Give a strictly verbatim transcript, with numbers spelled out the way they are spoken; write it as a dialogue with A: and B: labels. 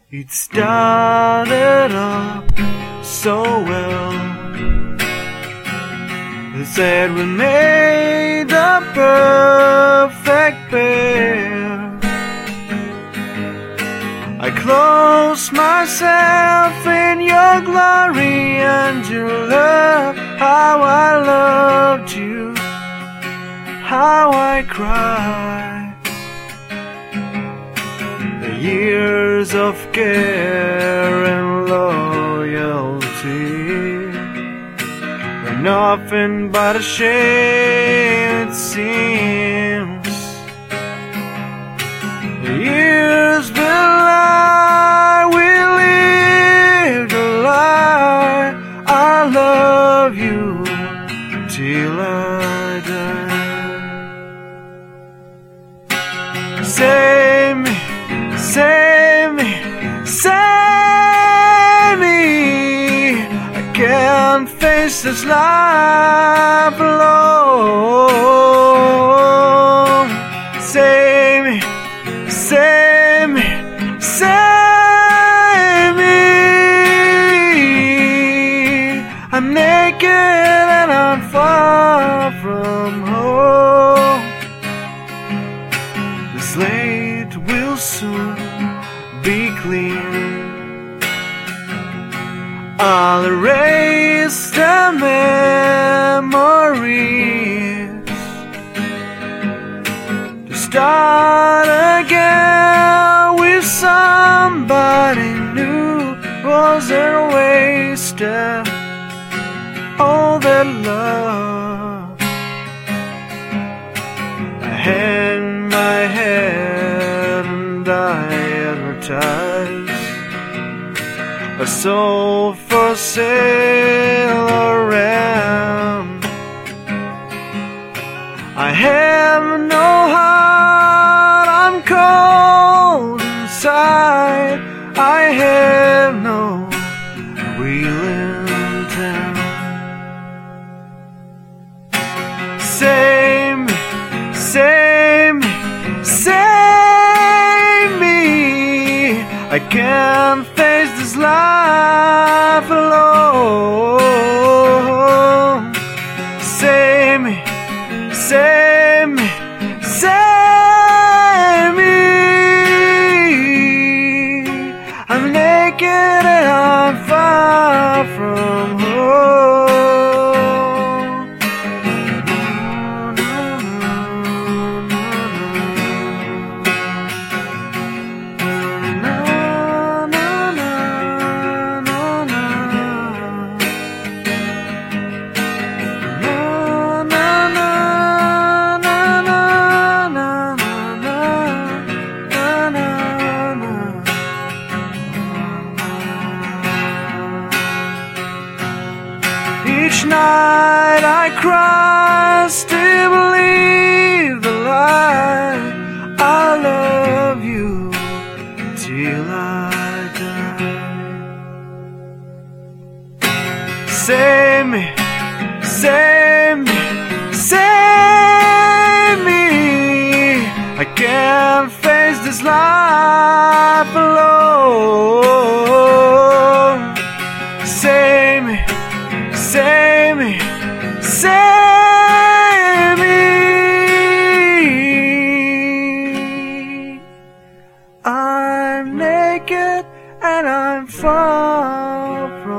A: It started off so well. They said we made the perfect pair. I closed myself in your glory and your love. How I loved you, how I cried. The years of care and loyalty were nothing but a shame, it seems. The years will lie, we lived a lie. I love you till I die. Save me, save me, save me. I can't face this life alone. Save me, save me, save me. I'm naked and I'm far from home. The slate will soon be clean. I'll erase the memories to start again with somebody new. Wasn't wasted all that love. I hang my head and I advertise a soul for sale around. I have no heart, I'm cold inside. I have no wheel in town. Save me, save me, save me. I can't face this life alone. Save me, save me, save me. I'm naked and I'm far from home. Each night I cry, still believe the lie. I love you till I die. Save me, save me, save me. I can't face this life alone. Save me, save me, save me. I'm naked and I'm far from